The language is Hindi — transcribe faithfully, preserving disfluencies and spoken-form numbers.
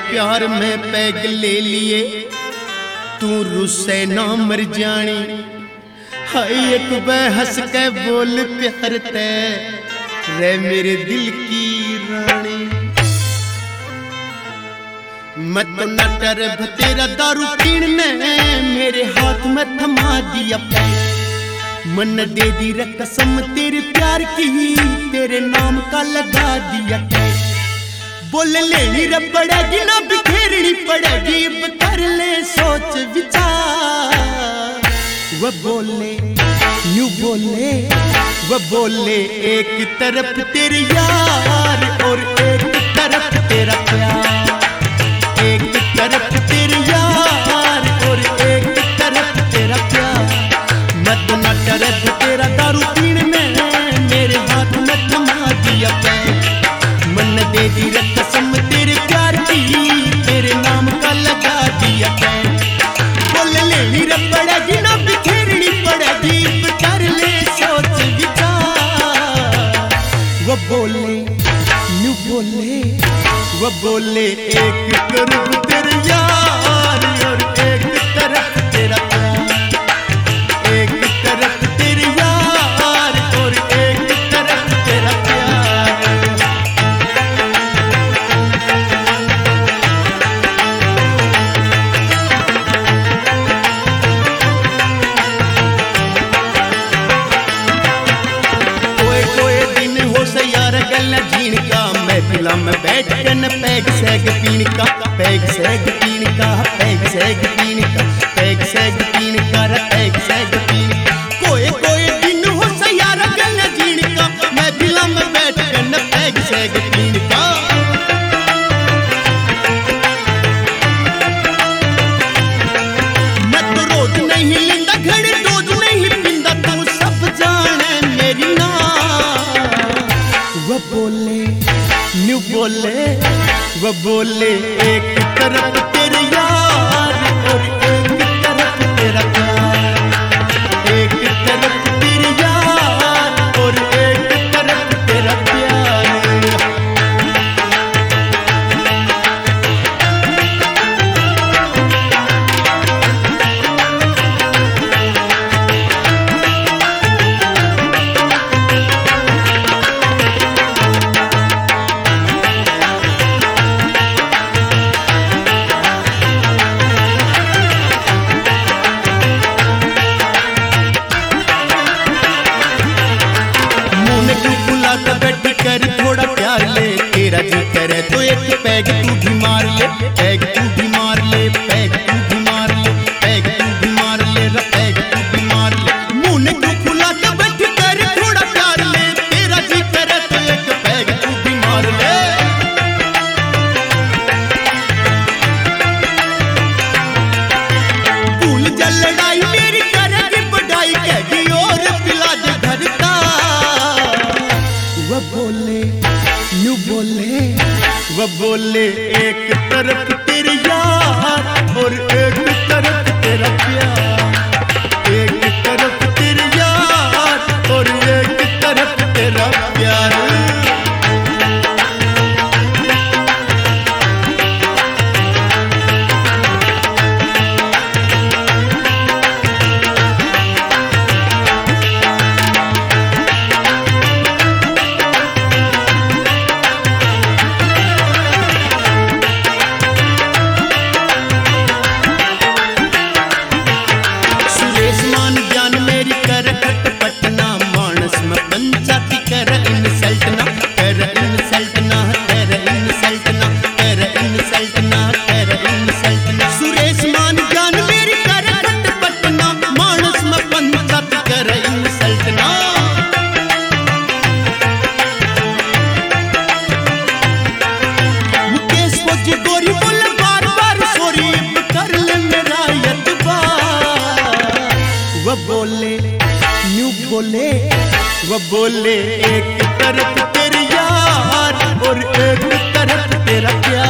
प्यार में पैग ले लिए, तू रुस्से ना मर जानी। हाय एक बहस के बोल प्यार ते रे मेरे दिल की रानी। मैं तो न डर तेरा दारू पीने, मेरे हाथ में थमा दिया पैर। मन दे दी रे कसम तेरे प्यार की, तेरे नाम का लगा दिया कैद। बोल लेनी रे पड़ेगी ना बिखेरनी पड़ेगी, अब कर ले सोच विचार। वो बोले यूं बोले वो बोले, एक तरफ तेरे यार और एक तरफ तेरा प्यार। एक तरफ तेरे यार और एक तरफ तेरा प्यार। मैं तो न डरे तेरा दारू पीने में, मेरे हाथ में थमा दिया पैर। मन दे दी रे कसम तेरे प्यार की, तेरे नाम का लगा दिया पैर। बोल लेनी रे पड़ेगी ना बिखेरनी पड़ेगी, कर ले सोच विचार। वो बोले यूं बोले वो बोले, एक तरफ तेरे यार और एक तरफ तेरा प्यार। एक तरफ तेरे यार और एक तरफ तेरा प्यार। कोई कोई दिन हो से यार गल जीण का, महफिला में बैठ के न पैग सैग पीण का। पैग सैग पीण का, पैग सैग पीण का, पैग सैग पीण का, पैग सैग पीण का। कोई कोई दिन हो से यार गल जीण का, महफिला में बैठ के न पैग सैग पीण का। मैं तो रोज नहीं लिंदा घड़ी, रोज नहीं पींदा, तू सब जाने मेरी ना। वो बोले न्यू बोले वो बोले, एक तरफ तेरे यार और एक तरफ तेरा प्यार। एक तरफ तेरे यार और एक तरफ तेरा प्यार। कर थोड़ा प्यार ले, तेरा जी करे तो एक पैग तू भी मार ले। पैग तू भी मार ले, पैग तू भी मार ले, पैग तू भी मार ले, पैग तू भी मार ले। मुंह ने क्यों खुला के बैठ कर थोड़ा प्यार ले, तेरा जी करे तो एक पैग तू भी मार ले। भूल जा लड़ाई मेरी करेगी बढ़ाई, कहेगी और पिला दे घर का। वो बोले यूं बोले वो बोले, एक तरफ तेरे यार और एक तरफ तेरा प्यार। एक तरफ तेरे यार और एक तरफ तेरा प्यार। वो बोले यूं बोले वो बोले, एक तरफ तेरे यार और एक तरफ तेरा प्यार।